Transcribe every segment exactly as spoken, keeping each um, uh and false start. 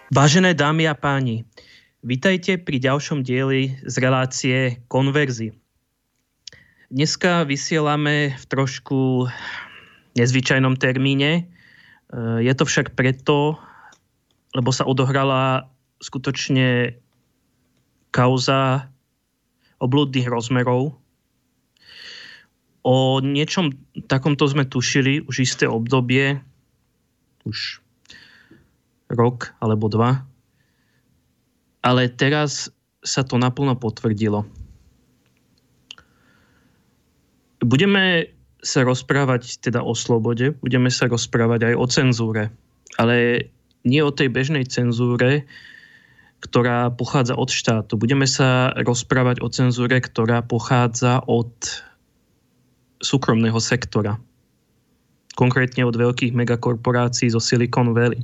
Vážené dámy a páni, vitajte pri ďalšom dieli z relácie Konverzy. Dneska vysielame v trošku nezvyčajnom termíne. Je to však preto, lebo sa odohrala skutočne kauza obludných rozmerov. O niečom takomto sme tušili už isté obdobie, už rok alebo dva. Ale teraz sa to naplno potvrdilo. Budeme sa rozprávať teda o slobode, budeme sa rozprávať aj o cenzúre. Ale nie o tej bežnej cenzúre, ktorá pochádza od štátu. Budeme sa rozprávať o cenzúre, ktorá pochádza od súkromného sektora. Konkrétne od veľkých megakorporácií zo Silicon Valley.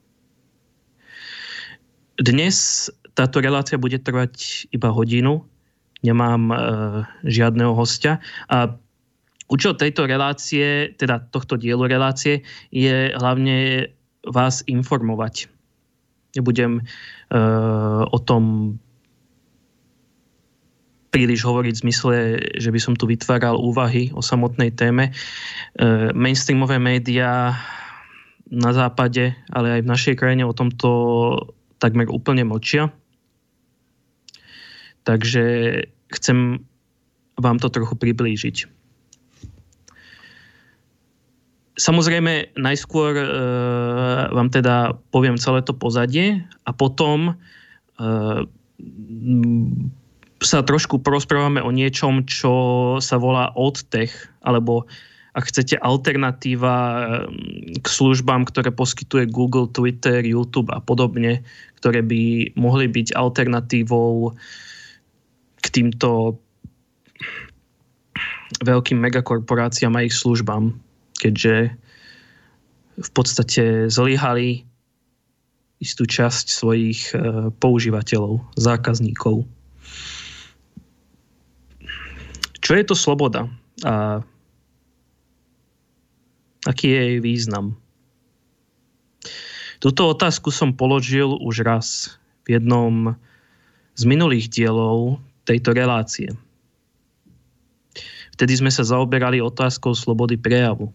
Dnes táto relácia bude trvať iba hodinu. Nemám e, žiadneho hostia. A účel tejto relácie, teda tohto dielu relácie, je hlavne vás informovať. Nebudem e, o tom príliš hovoriť v zmysle, že by som tu vytváral úvahy o samotnej téme. E, mainstreamové médiá na západe, ale aj v našej krajine o tomto takmer úplne mlčia. Takže chcem vám to trochu priblížiť. Samozrejme, najskôr e, vám teda poviem celé to pozadie a potom e, sa trošku porozprávame o niečom, čo sa volá oddtech, alebo ak chcete, alternatíva k službám, ktoré poskytuje Google, Twitter, YouTube a podobne, ktoré by mohli byť alternatívou k týmto veľkým megakorporáciám a ich službám, keďže v podstate zlyhali istú časť svojich používateľov, zákazníkov. Čo je to sloboda? A aký je jej význam? Túto otázku som položil už raz v jednom z minulých dielov tejto relácie. Vtedy sme sa zaoberali otázkou slobody prejavu.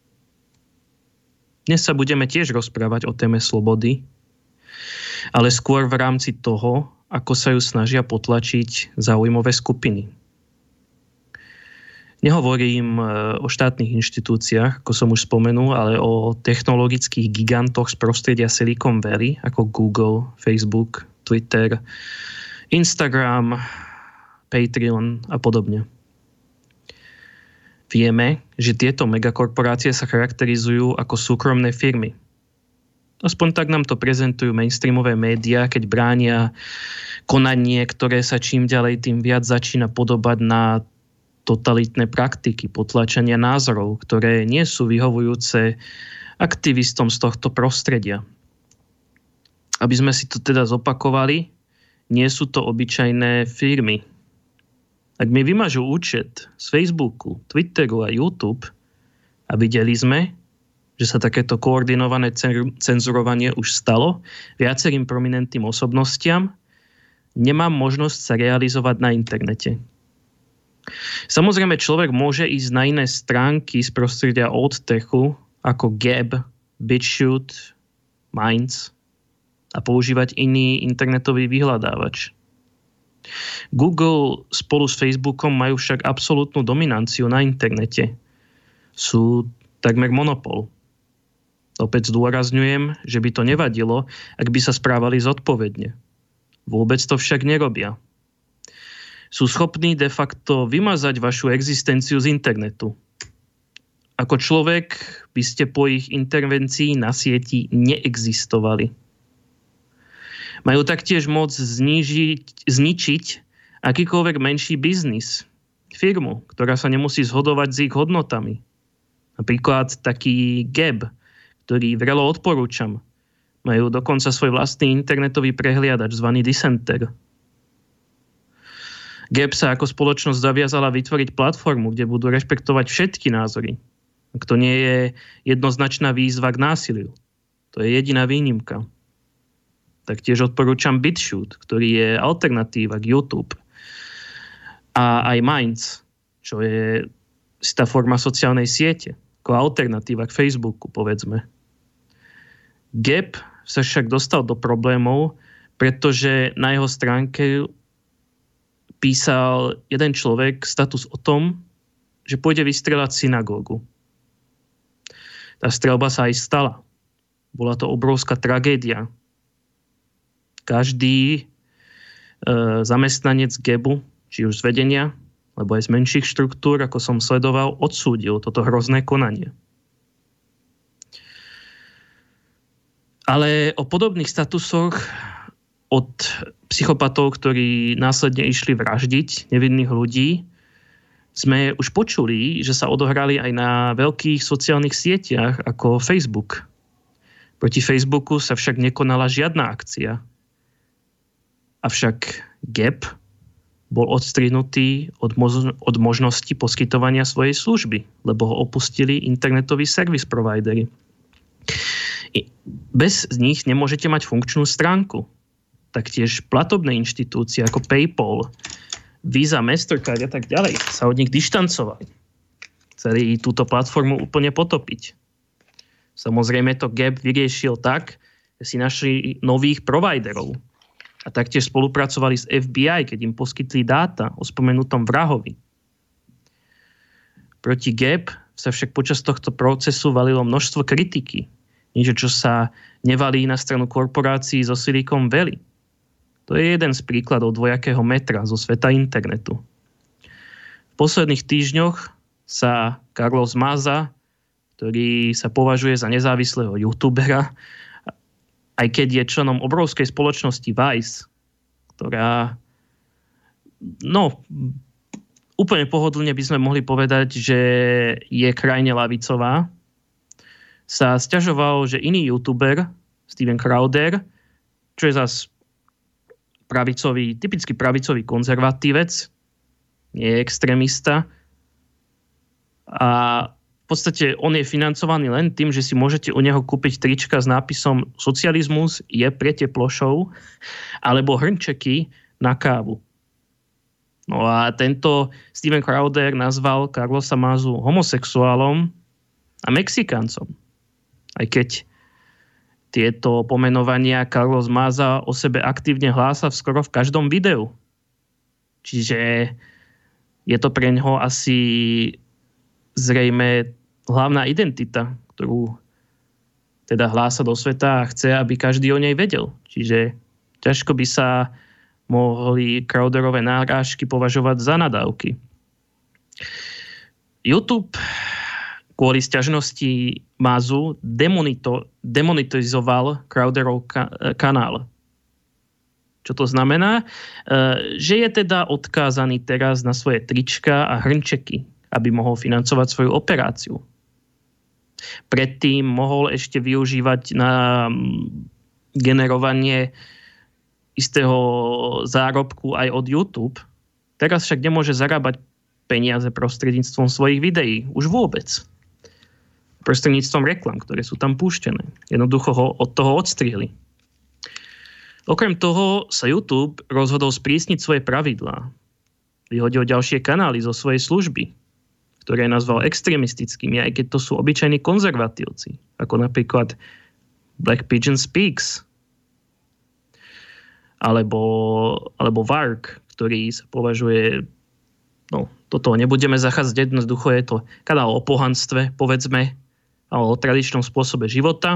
Dnes sa budeme tiež rozprávať o téme slobody, ale skôr v rámci toho, ako sa ju snažia potlačiť záujmové skupiny. Nehovorím o štátnych inštitúciách, ako som už spomenul, ale o technologických gigantoch z prostredia Silicon Valley, ako Google, Facebook, Twitter, Instagram, Patreon a podobne. Vieme, že tieto megakorporácie sa charakterizujú ako súkromné firmy. Aspoň tak nám to prezentujú mainstreamové médiá, keď bránia konanie, ktoré sa čím ďalej tým viac začína podobať na totalitné praktiky potláčania názorov, ktoré nie sú vyhovujúce aktivistom z tohto prostredia. Aby sme si to teda zopakovali, nie sú to obyčajné firmy. Ak mi vymažú účet z Facebooku, Twitteru a YouTube a videli sme, že sa takéto koordinované cenzurovanie už stalo viacerým prominentným osobnostiam, nemám možnosť sa realizovať na internete. Samozrejme, človek môže ísť na iné stránky z prostredia oddtechu ako Gab, BitChute, Minds a používať iný internetový vyhľadávač. Google spolu s Facebookom majú však absolútnu dominanciu na internete. Sú takmer monopol. Opäť zdôrazňujem, že by to nevadilo, ak by sa správali zodpovedne. Vôbec to však nerobia. Sú schopní de facto vymazať vašu existenciu z internetu. Ako človek by ste po ich intervencii na sieti neexistovali. Majú taktiež moc znižiť, zničiť akýkoľvek menší biznis, firmu, ktorá sa nemusí zhodovať s ich hodnotami. Napríklad taký Gab, ktorý vrelo odporúčam. Majú dokonca svoj vlastný internetový prehliadač zvaný Dissenter. Gab sa ako spoločnosť zaviazala vytvoriť platformu, kde budú rešpektovať všetky názory. Ak to nie je jednoznačná výzva k násiliu. To je jediná výnimka. tak tiež odporúčam BitChute, ktorý je alternatíva k YouTube. A aj Minds, čo je istá forma sociálnej siete, ako alternatíva k Facebooku, povedzme. Gap sa však dostal do problémov, pretože na jeho stránke písal jeden človek status o tom, že pôjde vystrelať synagógu. Tá streľba sa aj stala. Bola to obrovská tragédia. Každý e, zamestnanec Gabu, či už z vedenia, alebo aj z menších štruktúr, ako som sledoval, odsúdil toto hrozné konanie. Ale o podobných statusoch od psychopatov, ktorí následne išli vraždiť nevinných ľudí, sme už počuli, že sa odohrali aj na veľkých sociálnych sieťach ako Facebook. Proti Facebooku sa však nekonala žiadna akcia. Avšak Gap bol odstrihnutý od, mož- od možnosti poskytovania svojej služby, lebo ho opustili internetoví service providery. Bez nich nemôžete mať funkčnú stránku. Taktiež platobné inštitúcie ako PayPal, Visa, Mastercard a tak ďalej sa od nich dištancovali. Chceli túto platformu úplne potopiť. Samozrejme to Gap vyriešil tak, že si našli nových providerov a taktiež spolupracovali s F B I, keď im poskytli dáta o spomenutom vrahovi. Proti Gap sa však počas tohto procesu valilo množstvo kritiky. Niečo, čo sa nevalí na stranu korporácií zo Silicon Valley. To je jeden z príkladov dvojakého metra zo sveta internetu. V posledných týždňoch sa Carlos Maza, ktorý sa považuje za nezávislého youtubera, aj keď je členom obrovskej spoločnosti Vice, ktorá, no, úplne pohodlne by sme mohli povedať, že je krajne ľavicová, sa sťažoval, že iný youtuber, Steven Crowder, čo je zas pravicový, typicky pravicový konzervatívec, nie je extrémista. A v podstate on je financovaný len tým, že si môžete u neho kúpiť trička s nápisom Socializmus je pre teplošov alebo hrnčeky na kávu. No a tento Steven Crowder nazval Carlosa Mazu homosexuálom a Mexikáncom. Aj keď tieto pomenovania Carlos Maza o sebe aktívne hlása skoro v každom videu. Čiže je to pre ňoho asi zrejme hlavná identita, ktorú teda hlása do sveta a chce, aby každý o nej vedel. Čiže ťažko by sa mohli Crowderové nárážky považovať za nadávky. YouTube kvôli sťažnosti Mazu demonito, demonetizoval Crowderov ka, kanál. Čo to znamená? E, že je teda odkázaný teraz na svoje trička a hrnčeky, aby mohol financovať svoju operáciu. Predtým mohol ešte využívať na generovanie istého zárobku aj od YouTube. Teraz však nemôže zarábať peniaze prostredníctvom svojich videí. Už vôbec. Prostredníctvom reklam, ktoré sú tam púštené. Jednoducho ho od toho odstrihli. Okrem toho sa YouTube rozhodol sprísniť svoje pravidlá. Vyhodil ďalšie kanály zo svojej služby, ktoré nazval extrémistickými, aj keď to sú obyčajní konzervatívci, ako napríklad Black Pigeon Speaks, alebo, alebo Vark, ktorý sa považuje, no toto nebudeme zachádzať, jednoducho je to kanál o pohanstve, povedzme, alebo o tradičnom spôsobe života.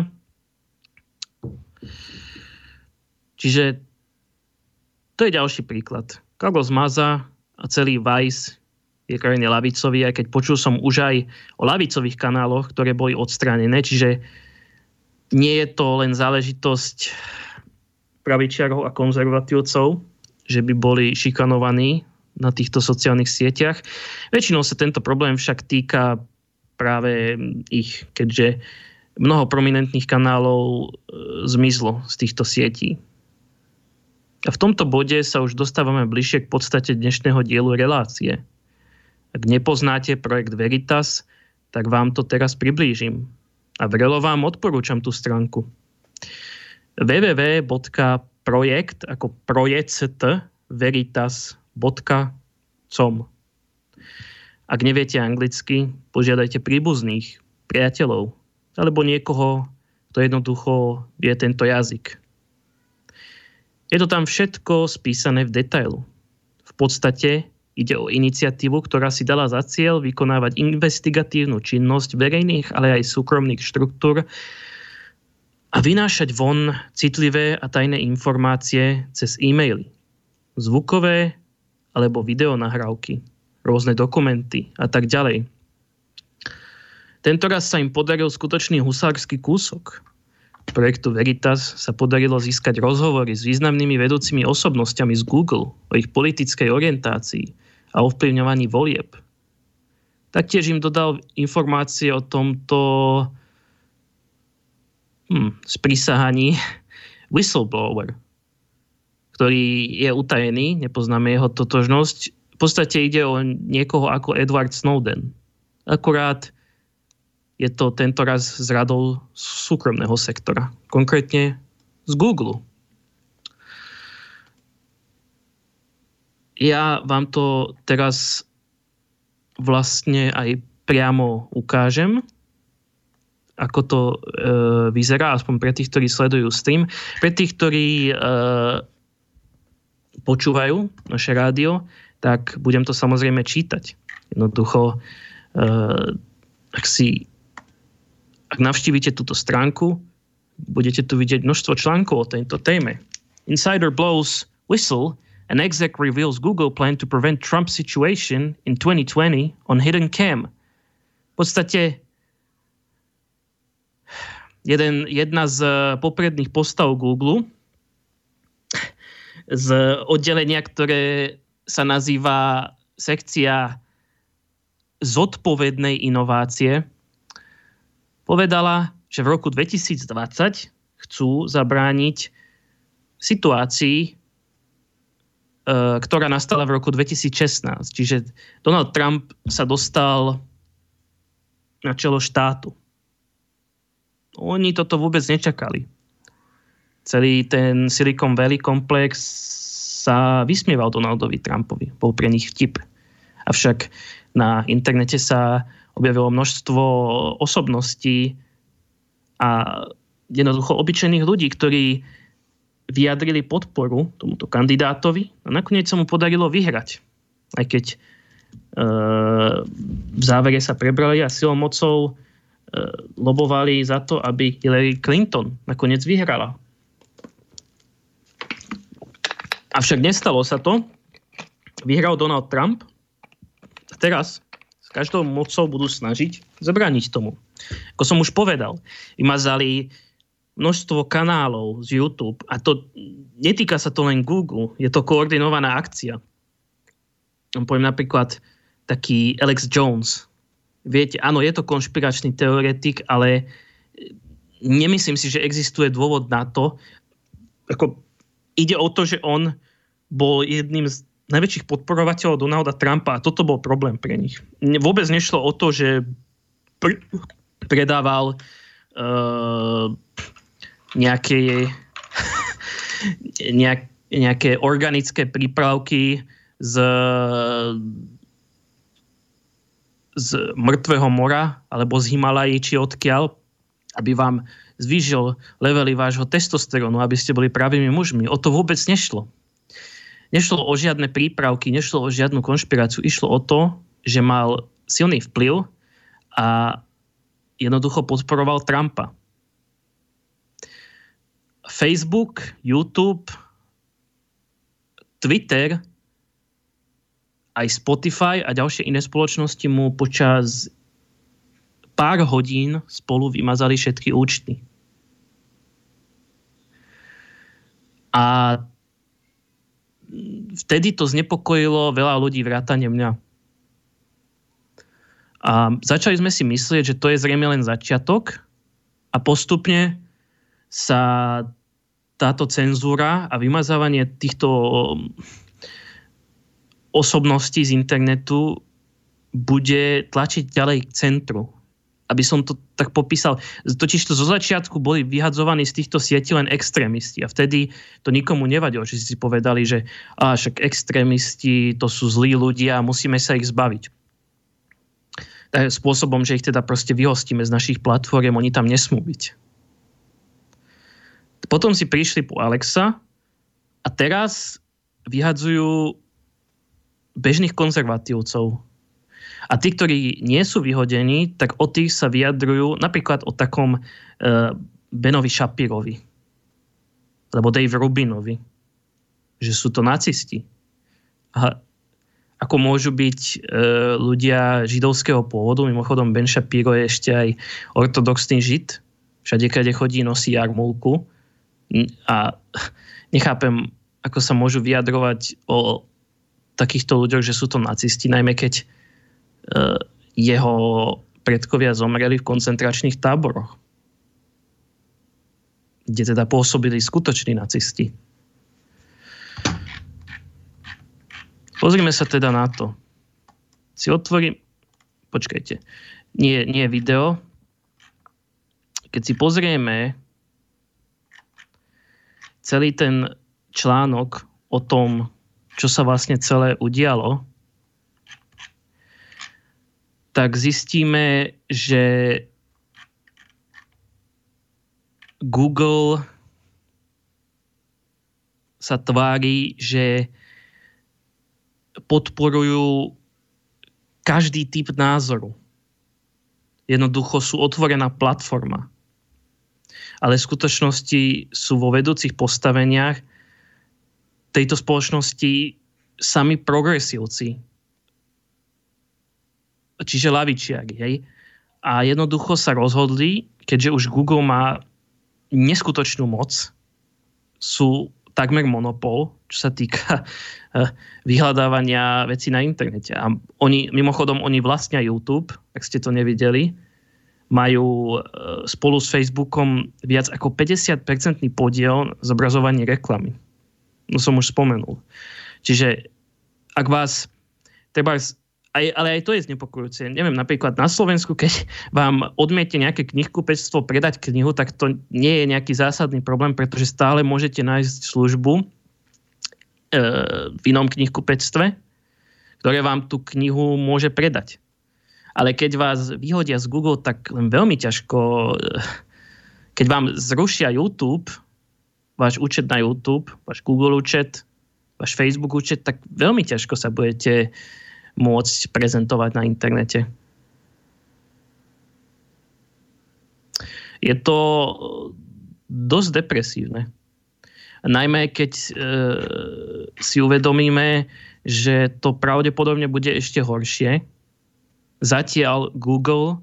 Čiže to je ďalší príklad. Carlos Maza a celý Vice je krajne ľavicový, aj keď počul som už aj o ľavicových kanáloch, ktoré boli odstránené, čiže nie je to len záležitosť pravičiarov a konzervatívcov, že by boli šikanovaní na týchto sociálnych sieťach. Väčšinou sa tento problém však týka práve ich, keďže mnoho prominentných kanálov e, zmizlo z týchto sietí. A v tomto bode sa už dostávame bližšie k podstate dnešného dielu relácie. Ak nepoznáte projekt Veritas, tak vám to teraz priblížim. A vrelo vám odporúčam tú stránku. www.projekt ako project veritas bodka com. Ak neviete anglicky, požiadajte príbuzných, priateľov alebo niekoho, kto jednoducho vie tento jazyk. Je to tam všetko spísané v detailu. V podstate ide o iniciatívu, ktorá si dala za cieľ vykonávať investigatívnu činnosť verejných, ale aj súkromných štruktúr a vynášať von citlivé a tajné informácie cez e-maily, zvukové alebo videonahrávky, rôzne dokumenty a tak ďalej. Tentoraz sa im podaril skutočný husársky kúsok. Projektu Veritas sa podarilo získať rozhovory s významnými vedúcimi osobnosťami z Google o ich politickej orientácii a ovplyvňovaní volieb. Taktiež im dodal informácie o tomto hm, sprísahaní whistleblower, ktorý je utajený, nepoznáme jeho totožnosť. V podstate ide o niekoho ako Edward Snowden. Akurát je to tento raz z radou súkromného sektora. Konkrétne z Google. Ja vám to teraz vlastne aj priamo ukážem, ako to e, vyzerá, aspoň pre tých, ktorí sledujú stream. Pre tých, ktorí e, počúvajú naše rádio, tak budem to samozrejme čítať. Jednoducho, e, ak si Ak navštívite túto stránku, budete tu vidieť množstvo článkov o tejto téme. Insider blows whistle, an exec reveals Google plan to prevent Trump situation in twenty twenty on hidden cam. V podstate jeden, jedna z popredných postav Google z oddelenia, ktoré sa nazýva sekcia zodpovednej inovácie, povedala, že v roku dvetisícdvadsať chcú zabrániť situácii, ktorá nastala v roku dvetisícšestnásť. Čiže Donald Trump sa dostal na čelo štátu. Oni toto vôbec nečakali. Celý ten Silicon Valley komplex sa vysmieval Donaldovi Trumpovi. Bol pre nich vtip. Avšak na internete sa objavilo množstvo osobností a jednoducho obyčajných ľudí, ktorí vyjadrili podporu tomuto kandidátovi a nakoniec sa mu podarilo vyhrať. Aj keď e, v závere sa prebrali a silou mocou e, lobovali za to, aby Hillary Clinton nakoniec vyhrala. Avšak nestalo sa to. Vyhral Donald Trump a teraz každou mocou budú snažiť zabrániť tomu. Ako som už povedal, vymazali množstvo kanálov z YouTube a to netýka sa to len Google, je to koordinovaná akcia. Poviem napríklad taký Alex Jones. Viete, áno, je to konšpiračný teoretik, ale nemyslím si, že existuje dôvod na to. Ako, ide o to, že on bol jedným z najväčších podporovateľov Donalda Trumpa a toto bol problém pre nich. Vôbec nešlo o to, že pr- predával uh, nejaké, nejak, nejaké organické prípravky z, z mŕtvého mora alebo z Himalají či odkiaľ, aby vám zvýšil levely vášho testosterónu, aby ste boli pravými mužmi. O to vôbec nešlo. Nešlo o žiadne prípravky, nešlo o žiadnu konšpiráciu. Išlo o to, že mal silný vplyv a jednoducho podporoval Trumpa. Facebook, YouTube, Twitter, aj Spotify a ďalšie iné spoločnosti mu počas pár hodín spolu vymazali všetky účty. A vtedy to znepokojilo veľa ľudí vrátane mňa. A začali sme si myslieť, že to je zrejme len začiatok a postupne sa táto cenzúra a vymazávanie týchto osobností z internetu bude tlačiť ďalej k centru. aby som to tak popísal. Totiž to zo začiatku boli vyhadzovaní z týchto sietí len extrémisti a vtedy to nikomu nevadilo, že si povedali, že á, však extrémisti to sú zlí ľudia a musíme sa ich zbaviť. Tak spôsobom, že ich teda proste vyhostíme z našich platform, oni tam nesmú byť. Potom si prišli po Alexa a teraz vyhadzujú bežných konzervatívcov. A tí, ktorí nie sú vyhodení, tak o tých sa vyjadrujú napríklad o takom e, Benovi Shapirovi alebo Dave Rubinovi, že sú to nacisti. A ako môžu byť e, ľudia židovského pôvodu, mimochodom Ben Shapiro je ešte aj ortodoxný žid, všade, kde chodí, nosí jarmulku a nechápem, ako sa môžu vyjadrovať o takýchto ľuďoch, že sú to nacisti, najmä keď jeho predkovia zomreli v koncentračných táboroch, kde teda pôsobili skutoční nacisti. Pozrime sa teda na to. Si otvorím... Počkajte. Nie, nie video. Keď si pozrieme celý ten článok o tom, čo sa vlastne celé udialo, tak zistíme, že Google sa tvári, že podporujú každý typ názoru. Jednoducho sú otvorená platforma. Ale v skutočnosti sú vo vedúcich postaveniach tejto spoločnosti sami progresívci. Čiže lavičiari, hej. A jednoducho sa rozhodli, keďže už Google má neskutočnú moc, sú takmer monopol, čo sa týka vyhľadávania vecí na internete. A oni, mimochodom, oni vlastnia YouTube, ak ste to nevideli, majú spolu s Facebookom viac ako päťdesiat percent podiel zobrazovanie reklamy. No som už spomenul. Čiže ak vás treba... Aj, ale aj to je znepokojúce. Neviem, napríklad na Slovensku, keď vám odmiete nejaké knihkupectvo predať knihu, tak to nie je nejaký zásadný problém, pretože stále môžete nájsť službu e, v inom knihkupectve, ktoré vám tú knihu môže predať. Ale keď vás vyhodia z Google, tak len veľmi ťažko, keď vám zrušia YouTube, váš účet na YouTube, váš Google účet, váš Facebook účet, tak veľmi ťažko sa budete môcť prezentovať na internete. Je to dosť depresívne. Najmä keď e, si uvedomíme, že to pravdepodobne bude ešte horšie. Zatiaľ Google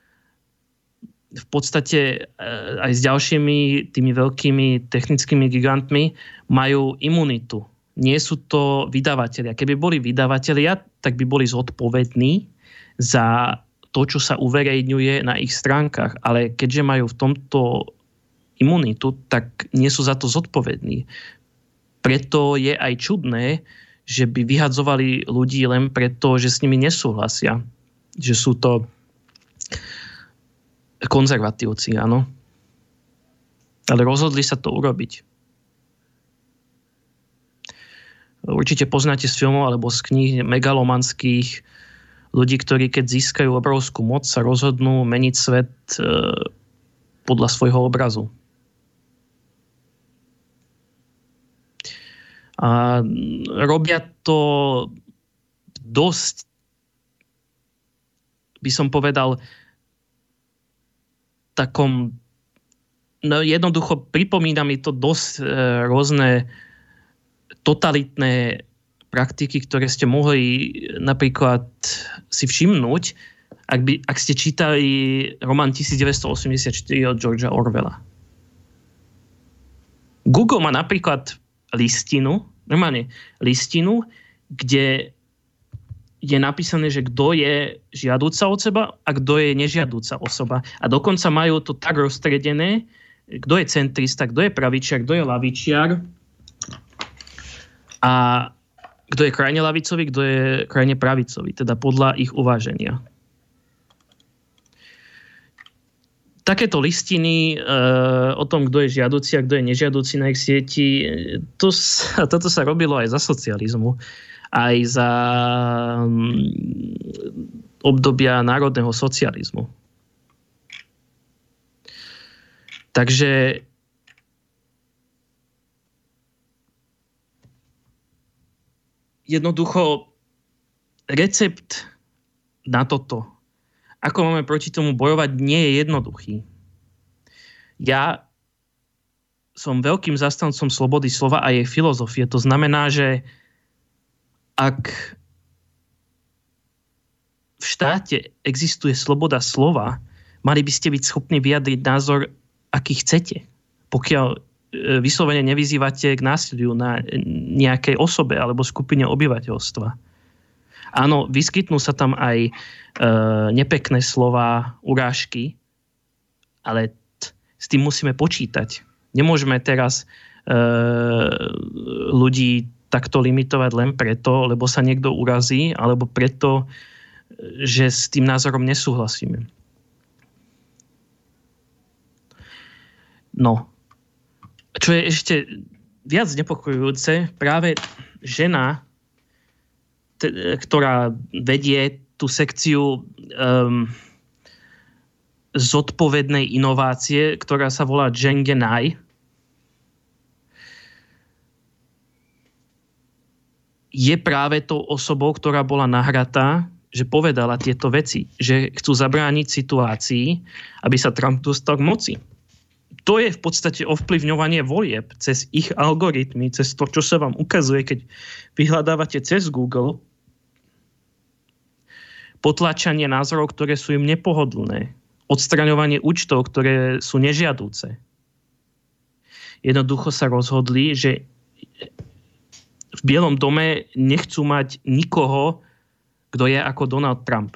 v podstate e, aj s ďalšími tými veľkými technickými gigantmi majú imunitu. Nie sú to vydavatelia. Keby boli vydavatelia, tak by boli zodpovední za to, čo sa uverejňuje na ich stránkach. Ale keďže majú v tomto imunitu, tak nie sú za to zodpovední. Preto je aj čudné, že by vyhadzovali ľudí len preto, že s nimi nesúhlasia. Že sú to konzervatívci, áno. Ale rozhodli sa to urobiť. Určite poznáte z filmov alebo z kníh megalomanských ľudí, ktorí keď získajú obrovskú moc, sa rozhodnú meniť svet e, podľa svojho obrazu. A robia to dosť, by som povedal, takom, no jednoducho pripomína mi to dosť e, rôzne totalitné praktiky, ktoré ste mohli napríklad si všimnúť, ak, by, ak ste čítali román devätnásťstoosemdesiatštyri od Georgea Orwella. Google má napríklad listinu, normálne listinu, kde je napísané, že kto je žiadúca osoba a kto je nežiadúca osoba. A dokonca majú to tak rozstredené, kto je centrista, kto je pravičiar, kto je lavičiar, a kto je krajne ľavicový, kto je krajne pravicový, teda podľa ich uváženia. takéto listiny uh, o tom, kto je žiaduci a kto je nežiaduci na ich sieti, to sa, toto sa robilo aj za socializmu, aj za um, obdobia národného socializmu. Takže jednoducho recept na toto, ako máme proti tomu bojovať, nie je jednoduchý. Ja som veľkým zastancom slobody slova a jej filozofie. To znamená, že ak v štáte existuje sloboda slova, mali by ste byť schopní vyjadriť názor, aký chcete. Pokiaľ vyslovene nevyzývate k násiliu na nejakej osobe alebo skupine obyvateľstva. Áno, vyskytnú sa tam aj e, nepekné slová, urážky, ale t- s tým musíme počítať. Nemôžeme teraz e, ľudí takto limitovať len preto, lebo sa niekto urazí, alebo preto, že s tým názorom nesúhlasíme. No, čo je ešte viac znepokojujúce, práve žena, t- ktorá vedie tú sekciu um, zodpovednej inovácie, ktorá sa volá Zheng Genai, je práve tou osobou, ktorá bola nahratá, že povedala tieto veci, že chcú zabrániť situácii, aby sa Trump dostal k moci. To je v podstate ovplyvňovanie volieb cez ich algoritmy, cez to, čo sa vám ukazuje, keď vyhľadávate cez Google, potlačanie názorov, ktoré sú im nepohodlné, odstraňovanie účtov, ktoré sú nežiadúce. Jednoducho sa rozhodli, že v Bielom dome nechcú mať nikoho, kto je ako Donald Trump.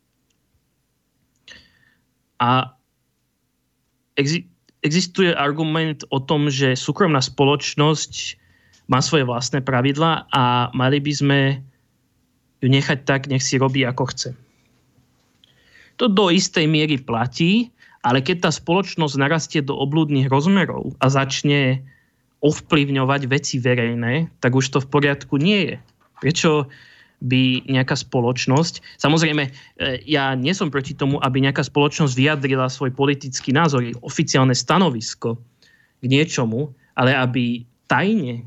A exi- existuje argument o tom, že súkromná spoločnosť má svoje vlastné pravidlá a mali by sme ju nechať tak, nech si robí ako chce. To do istej miery platí, ale keď tá spoločnosť narastie do obľudných rozmerov a začne ovplyvňovať veci verejné, tak už to v poriadku nie je. Prečo by nejaká spoločnosť... Samozrejme, ja nie som proti tomu, aby nejaká spoločnosť vyjadrila svoj politický názor, oficiálne stanovisko k niečomu, ale aby tajne e,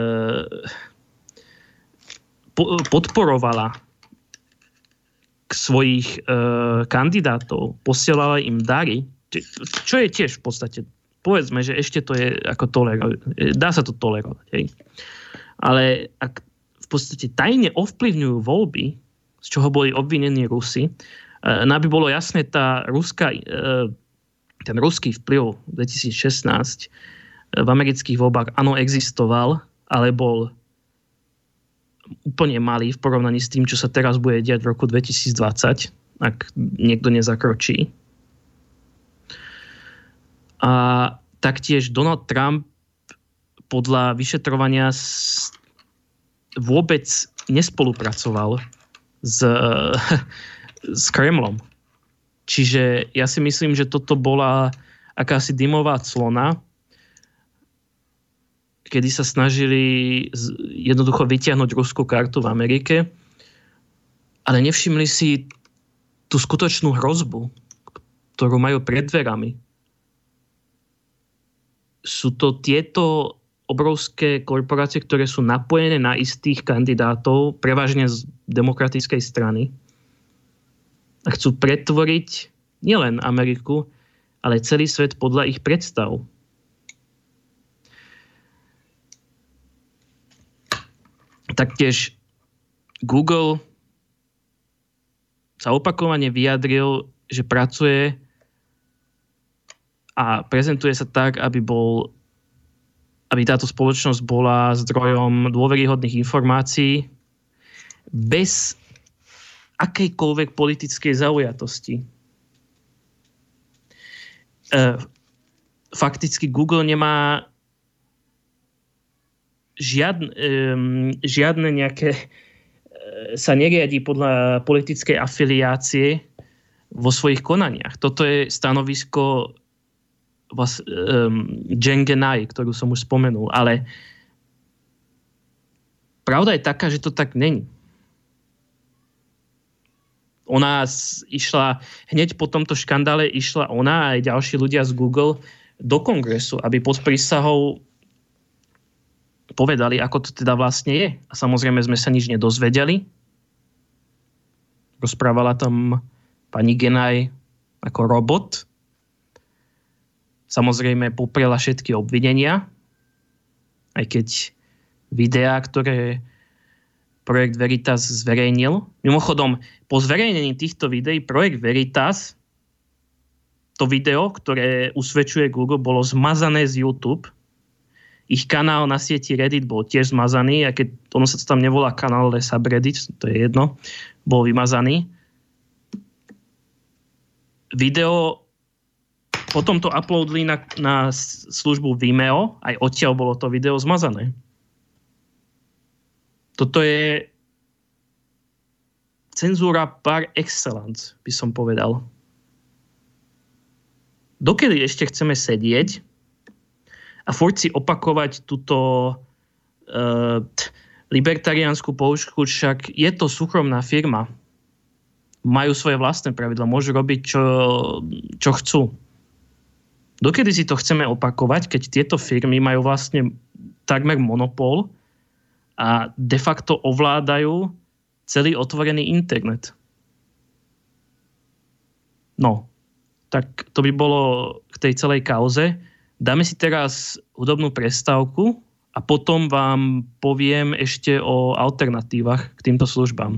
po, podporovala k svojich e, kandidátov, posielala im dary, čo je tiež v podstate, povedzme, že ešte to je ako tolerovať. Dá sa to tolerovať. Hej. Ale ak v podstate tajne ovplyvňujú voľby, z čoho boli obvinení Rusi, aby bolo jasné, tá ruská, ten ruský vplyv v dvetisícšestnásť v amerických voľbách áno existoval, ale bol úplne malý v porovnaní s tým, čo sa teraz bude diať v roku dvetisícdvadsať, ak niekto nezakročí. A taktiež Donald Trump podľa vyšetrovania vôbec nespolupracoval s, s Kremlom. Čiže ja si myslím, že toto bola akási dymová clona, kedy sa snažili jednoducho vytiahnuť ruskú kartu v Amerike, ale nevšimli si tú skutočnú hrozbu, ktorú majú pred dverami. Sú to tieto obrovské korporácie, ktoré sú napojené na istých kandidátov, prevažne z demokratickej strany. A chcú pretvoriť nielen Ameriku, ale celý svet podľa ich predstav. Taktiež Google sa opakovane vyjadril, že pracuje a prezentuje sa tak, aby bol aby táto spoločnosť bola zdrojom dôveryhodných informácií bez akejkoľvek politickej zaujatosti. Fakticky Google nemá žiadne, žiadne nejaké, sa neriadí podľa politickej afiliácie vo svojich konaniach. Toto je stanovisko vás, um, Jen Genai, ktorú som už spomenul, ale pravda je taká, že to tak není. Ona išla, hneď po tomto škandále išla ona a aj ďalší ľudia z Google do kongresu, aby pod prísahou povedali, ako to teda vlastne je. A samozrejme sme sa nič nedozvedeli. Rozprávala tam pani Genai ako robot. Samozrejme poprela všetky obvinenia, aj keď videá, ktoré projekt Veritas zverejnil. Mimochodom, po zverejnení týchto videí projekt Veritas, to video, ktoré usvedčuje Google, bolo zmazané z YouTube. Ich kanál na sieti Reddit bol tiež zmazaný, a keď ono sa to tam nevolá kanál, ale subreddit, to je jedno, bol vymazaný. Video potom to uploadli na, na službu Vimeo, aj odtiaľ bolo to video zmazané. Toto je cenzúra par excellence, by som povedal. Dokedy ešte chceme sedieť a furt si opakovať túto uh, libertariánsku poučku, však je to súkromná firma. Majú svoje vlastné pravidla, môžu robiť, čo, čo chcú. Dokedy si to chceme opakovať, keď tieto firmy majú vlastne takmer monopol a de facto ovládajú celý otvorený internet. No, tak to by bolo k tej celej kauze. Dáme si teraz hudobnú prestávku a potom vám poviem ešte o alternatívach k týmto službám.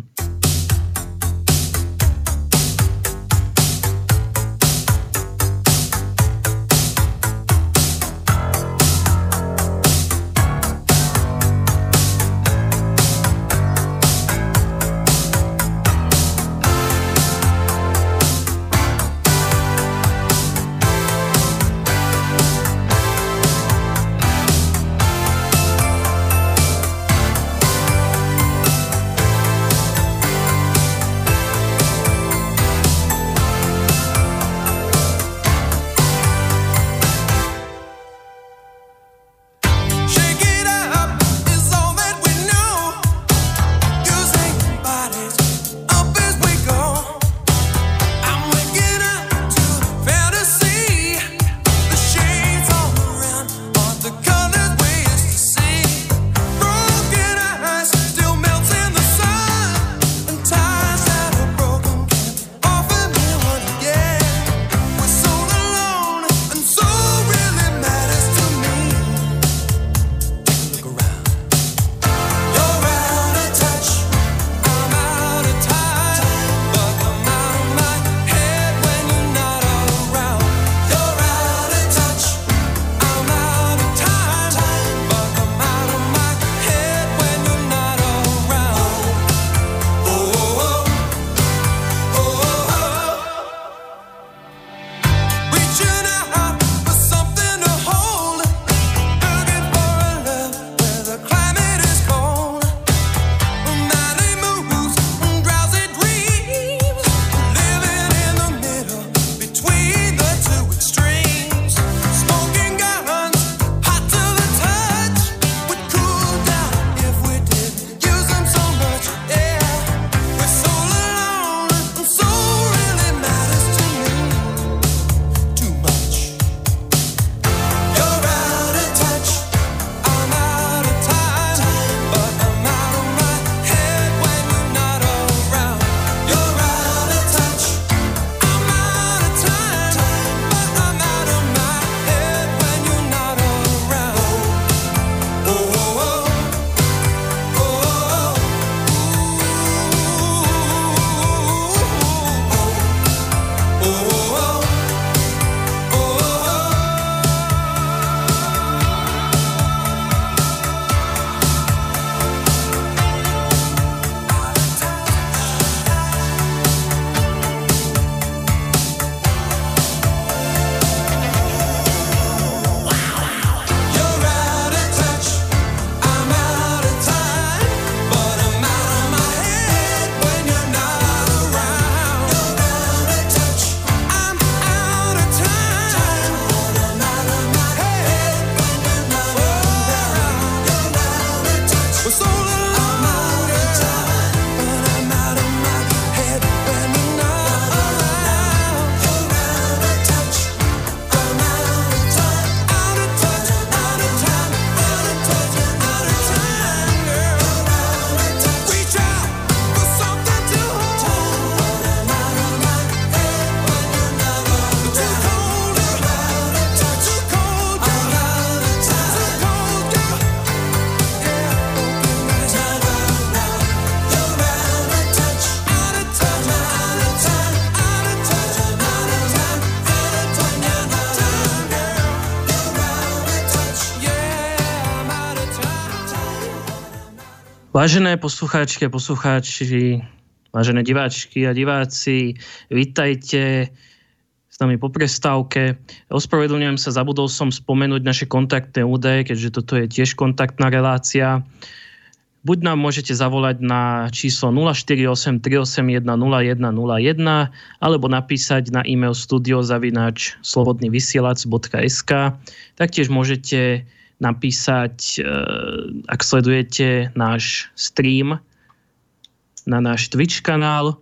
Vážené poslucháčky a poslucháči, vážené diváčky a diváci, vítajte s nami po prestávke. Ospravedlňujem sa, zabudol som spomenúť naše kontaktné údaje, keďže toto je tiež kontaktná relácia. Buď nám môžete zavolať na číslo nula štyri osem tri osem jeden nula jeden nula jeden alebo napísať na e-mail studio zavináč slobodnyvysielac bodka es ká. Taktiež môžete napísať, ak sledujete náš stream na náš Twitch kanál.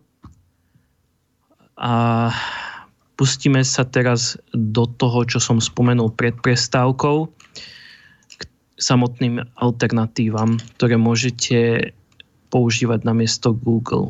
A pustíme sa teraz do toho, čo som spomenul pred prestávkou, k samotným alternatívam, ktoré môžete používať namiesto Google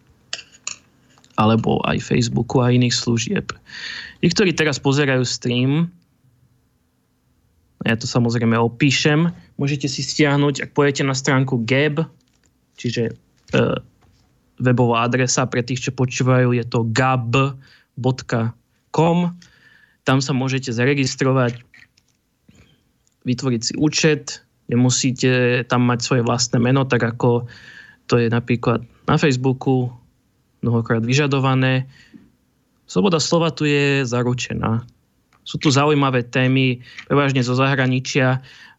alebo aj Facebooku a iných služieb. Tí, ktorí teraz pozerajú stream, ja to samozrejme opíšem, môžete si stiahnuť, ak pôjdete na stránku gab, čiže e, webová adresa pre tých, čo počúvajú, je to gab bodka com. Tam sa môžete zaregistrovať, vytvoriť si účet, nemusíte tam mať svoje vlastné meno, tak ako to je napríklad na Facebooku mnohokrát vyžadované. Sloboda slova tu je zaručená. Sú tu zaujímavé témy, prevažne zo zahraničia.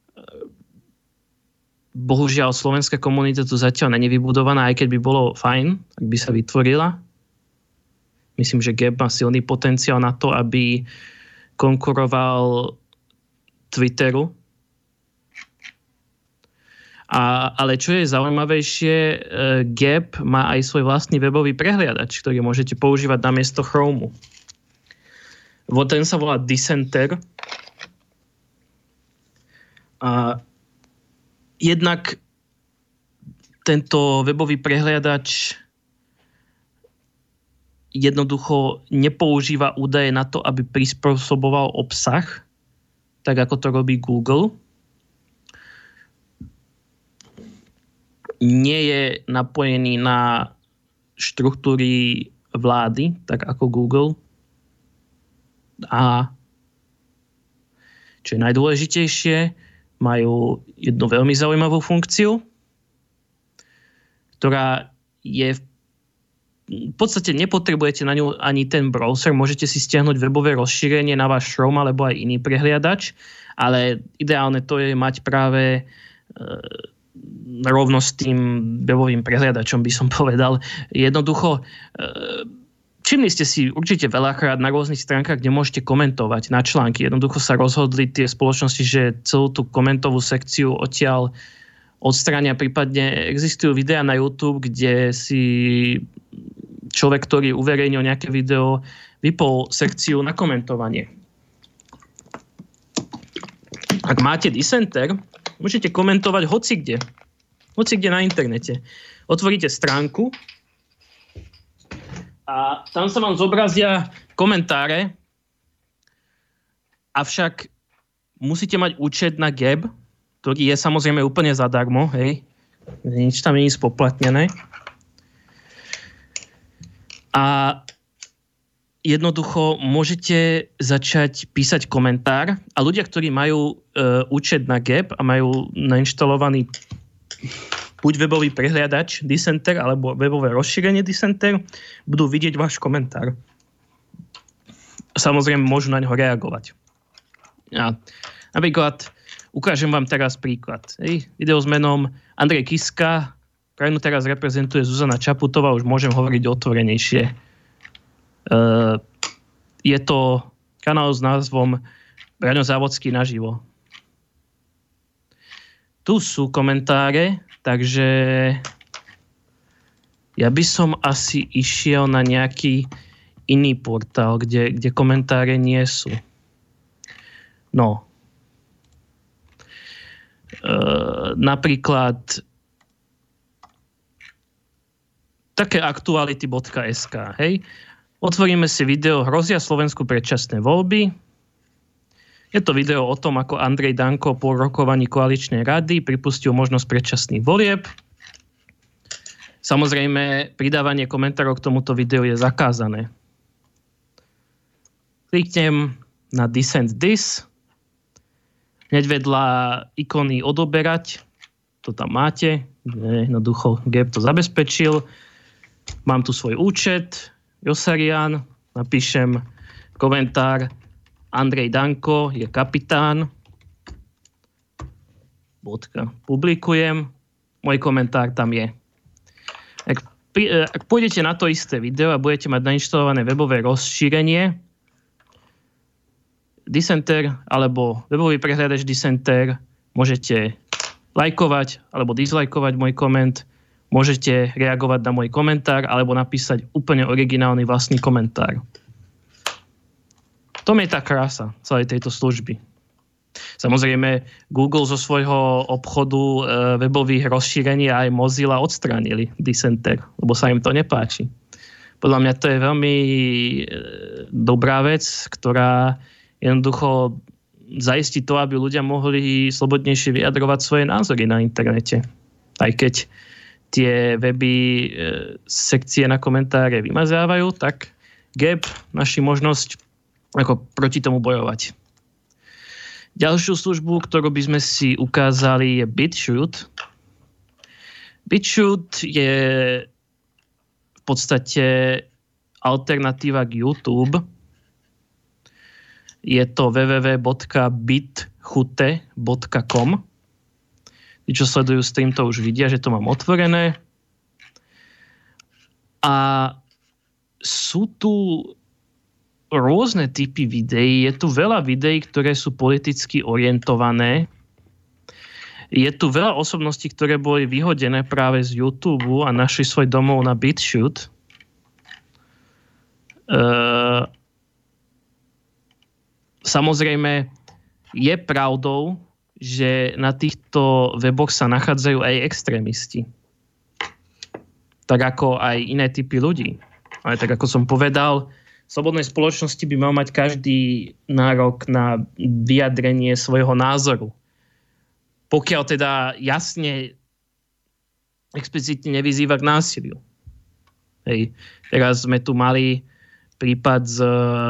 Bohužiaľ, slovenská komunita tu zatiaľ není vybudovaná, aj keď by bolo fajn, ak by sa vytvorila. Myslím, že Gab má silný potenciál na to, aby konkuroval Twitteru. A, ale čo je zaujímavejšie, Gab má aj svoj vlastný webový prehliadač, ktorý môžete používať namiesto Chromu. Ten sa volá Dissenter. A jednak tento webový prehliadač jednoducho nepoužíva údaje na to, aby prispôsoboval obsah, tak ako to robí Google. Nie je napojený na štruktúry vlády, tak ako Google. A čo je najdôležitejšie, majú jednu veľmi zaujímavú funkciu, ktorá je v v podstate nepotrebujete na ňu ani ten browser, môžete si stiahnuť webové rozšírenie na váš Chrome alebo aj iný prehliadač, ale ideálne to je mať práve e, rovno s tým webovým prehliadačom, by som povedal. Jednoducho, e, všimli ste si určite veľakrát na rôznych stránkach, kde môžete komentovať na články. Jednoducho sa rozhodli tie spoločnosti, že celú tú komentovú sekciu odtiaľ odstránia, prípadne existujú videá na YouTube, kde si človek, ktorý uverejnil nejaké video, vypol sekciu na komentovanie. Ak máte Dissenter, môžete komentovať hocikde. Hocikde na internete. Otvoríte stránku a tam sa vám zobrazia komentáre, avšak musíte mať účet na Gab, ktorý je samozrejme úplne zadarmo, hej. Nič tam nie je spoplatnené. A jednoducho môžete začať písať komentár a ľudia, ktorí majú e, účet na Gab a majú nainštalovaný buď webový prehliadač Dissenter alebo webové rozšírenie Dissenter, budú vidieť váš komentár. Samozrejme môžu na ňo reagovať. A napríklad ukážem vám teraz príklad. Hej, video s menom Andrej Kiska. Krajinu teraz reprezentuje Zuzana Čaputová, už môžem hovoriť otvorenejšie. Uh, je to kanál s názvom Braňo Závodský naživo. Tu sú komentáre, takže ja by som asi išiel na nejaký iný portál, kde, kde komentáre nie sú. No. Uh, napríklad také aktuality bodka es ká, hej. Otvoríme si video Hrozia Slovensku predčasné voľby. Je to video o tom, ako Andrej Danko po rokovaní koaličnej rady pripustil možnosť predčasných volieb. Samozrejme, pridávanie komentárov k tomuto videu je zakázané. Kliknem na Dissent This. Hneď vedľa ikony odoberať, to tam máte. Jednoducho Gab to zabezpečil. Mám tu svoj účet, Josarian, napíšem komentár Andrej Danko je kapitán. Bodka. Publikujem. Môj komentár tam je. Ak, ak pôjdete na to isté video a budete mať nainštalované webové rozšírenie Dissenter alebo webový prehľadač Dissenter, môžete lajkovať alebo dislajkovať môj koment, môžete reagovať na môj komentár alebo napísať úplne originálny vlastný komentár. To je tá krása celej tejto služby. Samozrejme, Google zo svojho obchodu e, webových rozšírení aj Mozilla odstránili Dissenter, lebo sa im to nepáči. Podľa mňa to je veľmi e, dobrá vec, ktorá jednoducho zaistí to, aby ľudia mohli slobodnejšie vyjadrovať svoje názory na internete. Aj keď tie weby e, sekcie na komentáre vymazávajú, tak Gab naši možnosť ako proti tomu bojovať. Ďalšiu službu, ktorú by sme si ukázali, je BitChute. BitChute je v podstate alternatíva k YouTube. Je to w w w bodka bitchute bodka com. Tí, čo sledujú stream, to už vidia, že to mám otvorené. A sú tu rôzne typy videí. Je tu veľa videí, ktoré sú politicky orientované. Je tu veľa osobností, ktoré boli vyhodené práve z YouTube a našli svoj domov na BitChute. Uh, Samozrejme, je pravdou, že na týchto weboch sa nachádzajú aj extrémisti. Tak ako aj iné typy ľudí. Ale tak ako som povedal, v slobodnej spoločnosti by mal mať každý nárok na vyjadrenie svojho názoru. Pokiaľ teda jasne, explicitne nevyzýva k násiliu. Hej. Teraz sme tu mali prípad z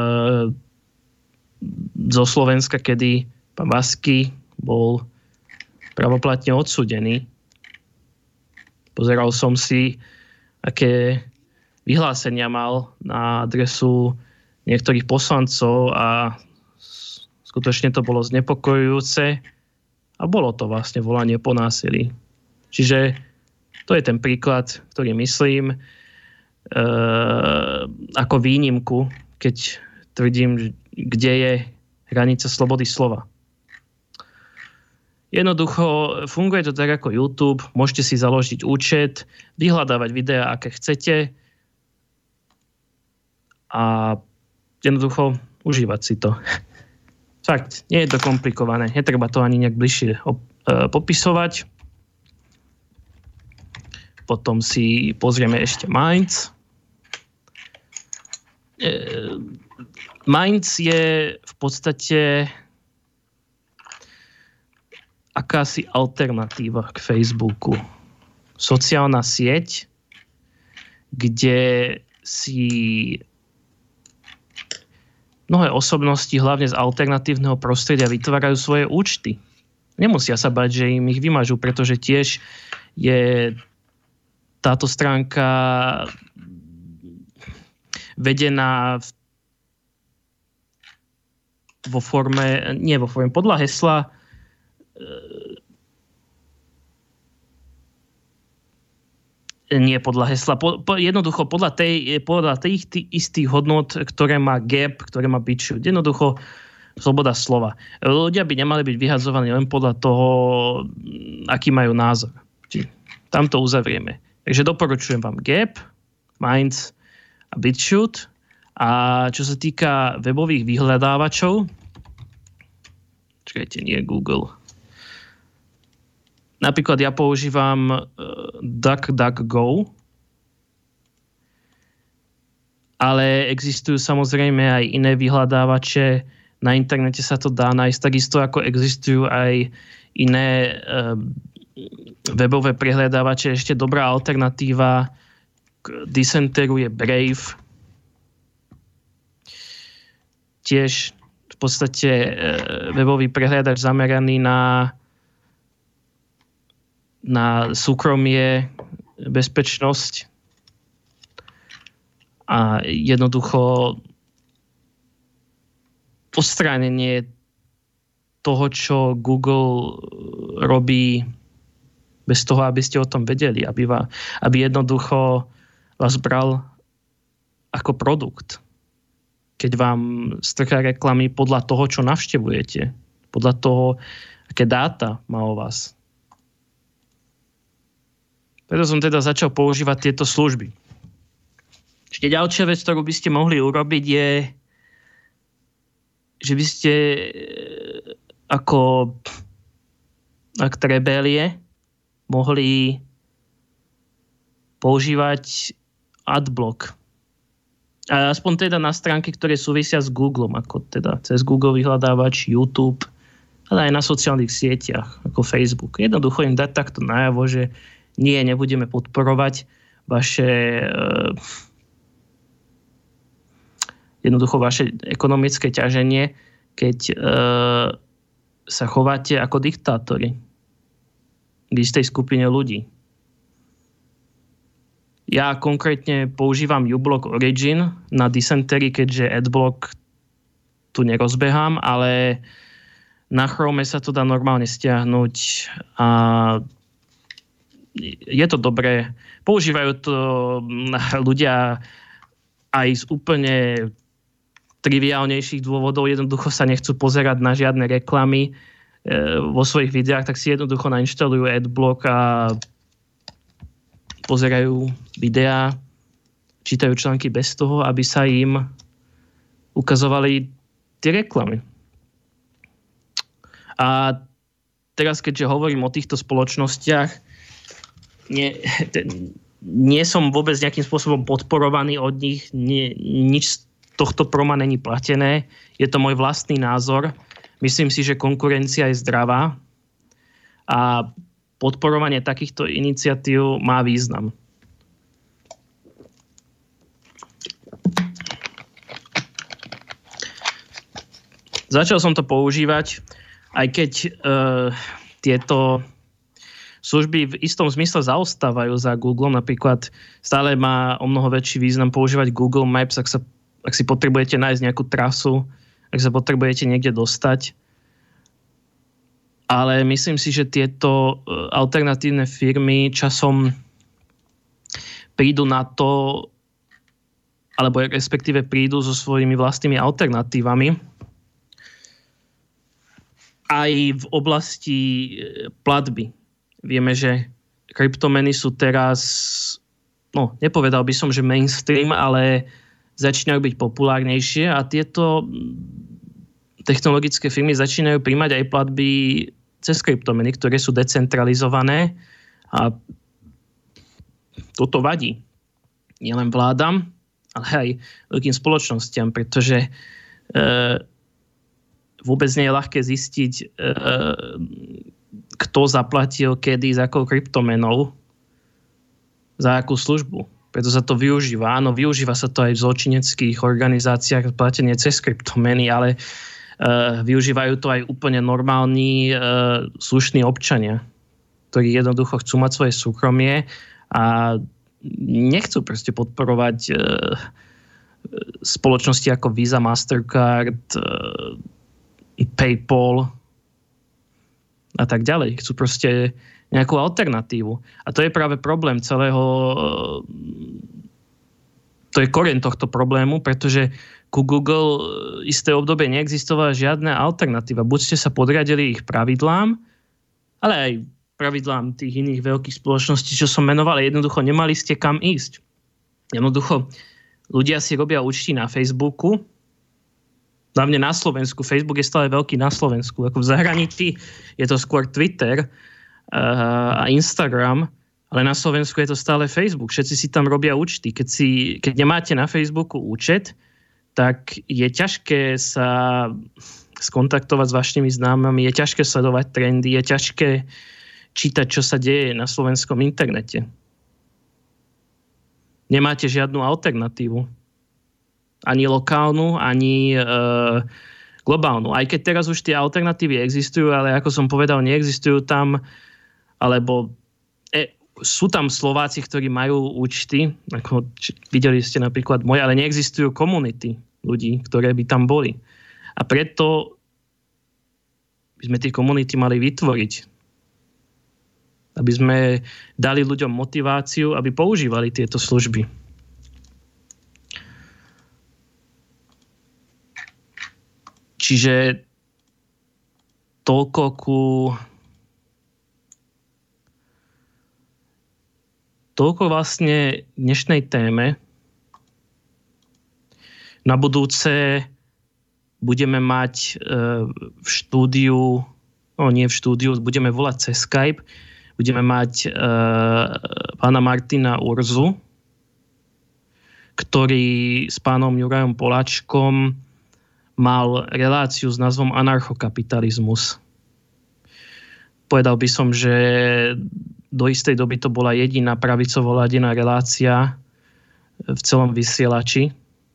zo Slovenska, kedy pán Vasky bol pravoplatne odsúdený. Pozeral som si, aké vyhlásenia mal na adresu niektorých poslancov a skutočne to bolo znepokojujúce a bolo to vlastne volanie po násilí. Čiže to je ten príklad, ktorý myslím e, ako výnimku, keď tvrdím, kde je hranica slobody slova. Jednoducho funguje to tak ako YouTube. Môžete si založiť účet, vyhľadávať videá, aké chcete a jednoducho užívať si to. Fakt, nie je to komplikované. Netreba to ani nejak bližšie op- e, popisovať. Potom si pozrieme ešte Minds. E, Minds je v podstate akási alternatíva k Facebooku. Sociálna sieť, kde si mnohé osobnosti, hlavne z alternatívneho prostredia, vytvárajú svoje účty. Nemusia sa bať, že im ich vymažú, pretože tiež je táto stránka vedená v vo forme, nie vo forme, podľa hesla e, nie podľa hesla, po, po, jednoducho podľa, tej, podľa tých tých istých hodnot, ktoré má Gab, ktoré má BitChute. Jednoducho sloboda slova. Ľudia by nemali byť vyhadzovaní len podľa toho, aký majú názor. Čiže tam to uzavrieme. Takže doporučujem vám Gab, Minds a BitChute. A čo sa týka webových vyhľadávačov, čakajte, nie Google. Napríklad ja používam uh, DuckDuckGo, ale existujú samozrejme aj iné vyhľadávače. Na internete sa to dá nájsť, takisto ako existujú aj iné uh, webové prehľadávače. Ešte dobrá alternatíva k Dissenteru je Brave. Tiež v podstate e, webový prehliadač zameraný na na súkromie, bezpečnosť a jednoducho odstránenie toho, čo Google robí bez toho, aby ste o tom vedeli, aby, va, aby jednoducho vás bral ako produkt. Keď vám strká reklamy podľa toho, čo navštevujete, podľa toho, aké dáta má o vás. Preto som teda začal používať tieto služby. Ešte ďalšia vec, ktorú by ste mohli urobiť, je, že by ste ako akt rebelie mohli používať adblock. A aspoň teda na stránky, ktoré súvisia s Googlom, ako teda cez Google vyhľadávač, YouTube, ale aj na sociálnych sieťach, ako Facebook. Jednoducho im dať takto najavo, že nie, nebudeme podporovať vaše jednoducho vaše ekonomické ťaženie, keď e, sa chováte ako diktátori k istej skupine ľudí. Ja konkrétne používam uBlock Origin na Dysentery, keďže Adblock tu nerozbehám, ale na Chrome sa to dá normálne stiahnuť a je to dobré. Používajú to ľudia aj z úplne triviálnejších dôvodov, jednoducho sa nechcú pozerať na žiadne reklamy e, vo svojich videách, tak si jednoducho nainštalujú Adblock a pozerajú videá, čítajú články bez toho, aby sa im ukazovali tie reklamy. A teraz, keďže hovorím o týchto spoločnostiach, nie, nie som vôbec nejakým spôsobom podporovaný od nich, nie, nič tohto proma není platené. Je to môj vlastný názor. Myslím si, že konkurencia je zdravá a podporovanie takýchto iniciatív má význam. Začal som to používať, aj keď e, tieto služby v istom zmysle zaostávajú za Google. Napríklad stále má o mnoho väčší význam používať Google Maps, ak sa ak si potrebujete nájsť nejakú trasu, ak sa potrebujete niekde dostať. Ale myslím si, že tieto alternatívne firmy časom prídu na to, alebo respektíve prídu so svojimi vlastnými alternatívami. Aj v oblasti platby. Vieme, že kryptomeny sú teraz, no nepovedal by som, že mainstream, ale začínajú byť populárnejšie a tieto technologické firmy začínajú príjmať aj platby cez kryptomeny, ktoré sú decentralizované a toto vadí nielen vládam, ale aj veľkým spoločnostiam, pretože e, vôbec nie je ľahké zistiť, e, kto zaplatil kedy, za akou kryptomenou, za akú službu. Preto sa to využíva. Áno, využíva sa to aj v zločineckých organizáciách platenie cez kryptomeny, ale uh, využívajú to aj úplne normálni uh, slušní občania, ktorí jednoducho chcú mať svoje súkromie a nechcú proste podporovať uh, spoločnosti ako Visa, Mastercard, uh, PayPal a tak ďalej. Chcú proste nejakú alternatívu. A to je práve problém celého, to je koreň tohto problému, pretože ku Google isté obdobie neexistovala žiadna alternatíva. Buď ste sa podriadili ich pravidlám, ale aj pravidlám tých iných veľkých spoločností, čo som menoval, jednoducho nemali ste kam ísť. Jednoducho ľudia si robia účty na Facebooku, hlavne na Slovensku. Facebook je stále veľký na Slovensku. Ako v zahraničí je to skôr Twitter a Instagram, ale na Slovensku je to stále Facebook. Všetci si tam robia účty. Keď, si, keď nemáte na Facebooku účet, tak je ťažké sa skontaktovať s vašimi známami, je ťažké sledovať trendy, je ťažké čítať, čo sa deje na slovenskom internete. Nemáte žiadnu alternatívu. Ani lokálnu, ani e, globálnu. Aj keď teraz už tie alternatívy existujú, ale ako som povedal, neexistujú tam, alebo sú tam Slováci, ktorí majú účty, ako videli ste napríklad moje, ale neexistujú komunity ľudí, ktoré by tam boli. A preto by sme tie komunity mali vytvoriť. Aby sme dali ľuďom motiváciu, aby používali tieto služby. Čiže toľko ku toľko vlastne dnešnej téme. Na budúce budeme mať v štúdiu, no nie v štúdiu, budeme volať cez Skype, budeme mať pána Martina Urzu, ktorý s pánom Jurajom Poláčkom mal reláciu s názvom Anarchokapitalizmus. Povedal by som, že do istej doby to bola jediná pravicovo ladená relácia v celom vysielači,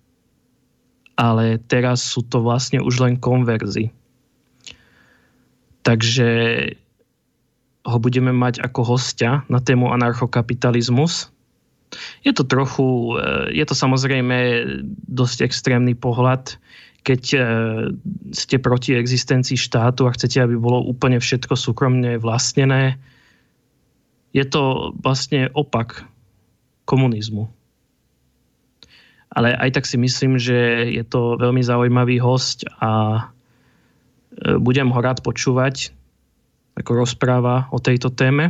ale teraz sú to vlastne už len konverzy. Takže ho budeme mať ako hostia na tému anarchokapitalizmus. Je to trochu, je to samozrejme dosť extrémny pohľad, keď ste proti existencii štátu a chcete, aby bolo úplne všetko súkromne vlastnené. Je to vlastne opak komunizmu. Ale aj tak si myslím, že je to veľmi zaujímavý hosť a budem ho rád počúvať, ako rozpráva o tejto téme.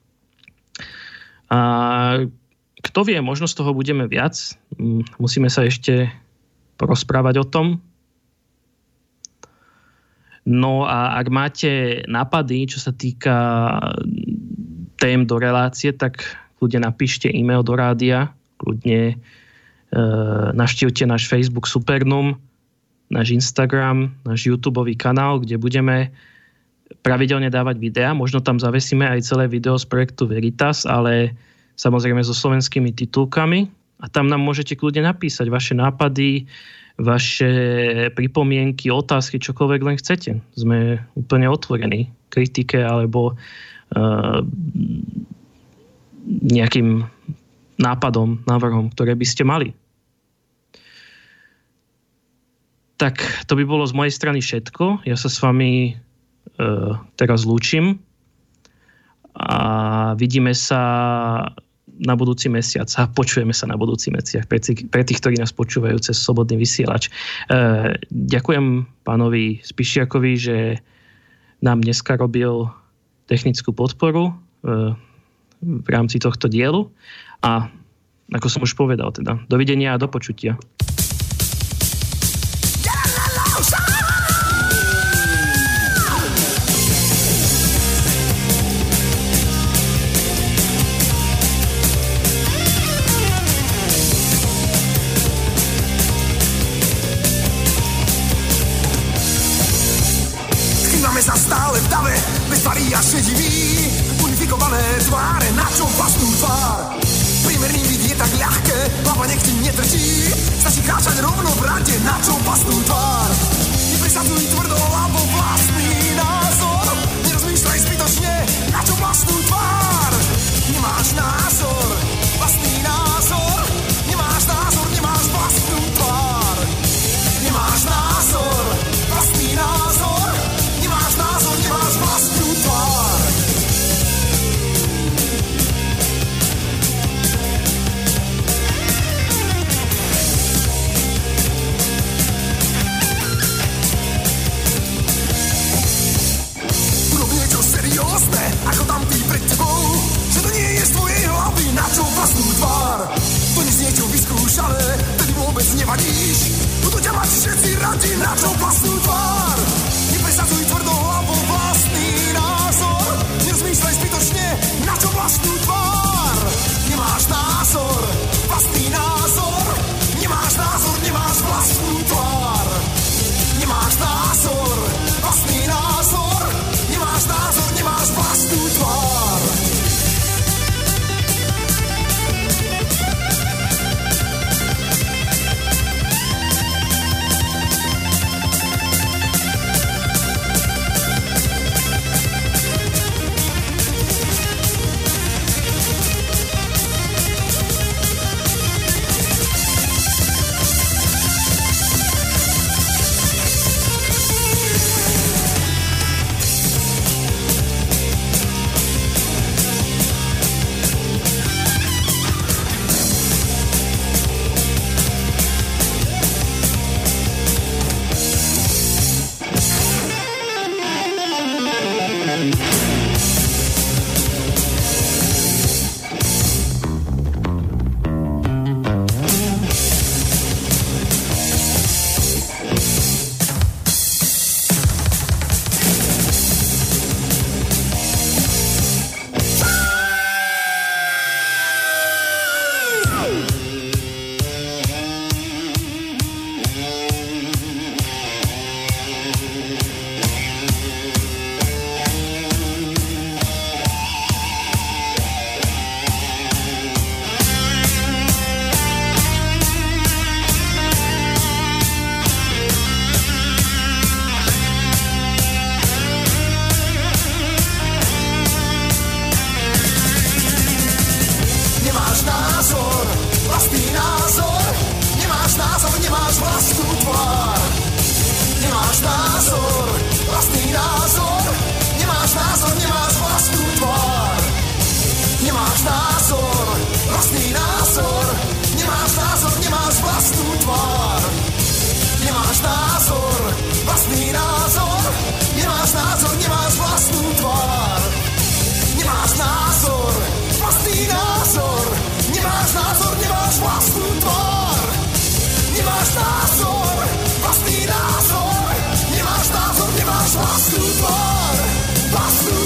A kto vie, možno z toho budeme viac. Musíme sa ešte porozprávať o tom. No a ak máte nápady, čo sa týka tém do relácie, tak kľudne napíšte e-mail do rádia, kľudne navštívte náš Facebook Supernum, náš Instagram, náš YouTubeový kanál, kde budeme pravidelne dávať videá. Možno tam zavesíme aj celé video z projektu Veritas, ale samozrejme so slovenskými titulkami. A tam nám môžete kľudne napísať vaše nápady, vaše pripomienky, otázky, čokoľvek len chcete. Sme úplne otvorení kritike alebo uh, nejakým nápadom, návrhom, ktoré by ste mali. Tak to by bolo z mojej strany všetko. Ja sa s vami e, teraz lúčim a vidíme sa na budúci mesiac a počujeme sa na budúci mesiac pre, pre tých, ktorí nás počúvajú cez Slobodný vysielač. E, ďakujem pánovi Spišiakovi, že nám dneska robil technickú podporu e, v rámci tohto dielu a ako som už povedal, teda dovidenia a do počutia. Sa stále v dave, bez tvarí a šedivý, unifikované tváre, na čo vlastnú tvár. Priemerný vid je tak ľahké, hlava nech ti netrčí, stačí kráčať rovno v rade, na čo vlastnú tvár. Nepresadzuj tvrdo, alebo vlastný názor, nerozmýšľaj zbytočne, na čo vlastnú tvár. Nemáš názor, vlastný názor, nemáš názor, nemáš vlastnú tvár. Nemáš názor, vlastný názor, nemáš názor, nemáš vlastnú tvár. Urob niečo seriózne, ako tam tí pred tebou, že to nie je z tvojej hlavy, na čo vlastnú tvár. To nie z niečo vyskúšané, tedy vôbec nevadíš. Budú ťa mať všetci radi, na čo vlastnú tvár. Nepresadzuj tvrdo hlavou vlastný názor, nerozmýšľaj zbytočne, na čo vlastnú tvár. Nemáš názor, vlastný názor, nemáš názor, nemáš vlastnú tvár. Nemáš názor, vlastný názor, nemáš názor, nemáš vlastnú tvár. Vlastnú